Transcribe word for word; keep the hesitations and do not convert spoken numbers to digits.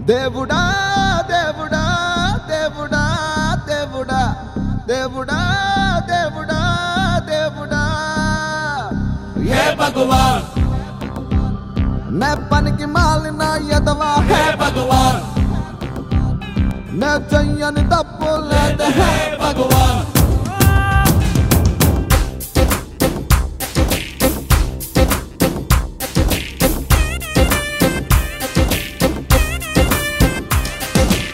దేవుడా దేవుడా దేవుడా దేవుడా దేవుడా దేవుడా దేవుడా हे भगवान मैं పనికి మాలిన ఎదవా हे भगवान मैं చెయ్యని తప్పు లేదు हे भगवान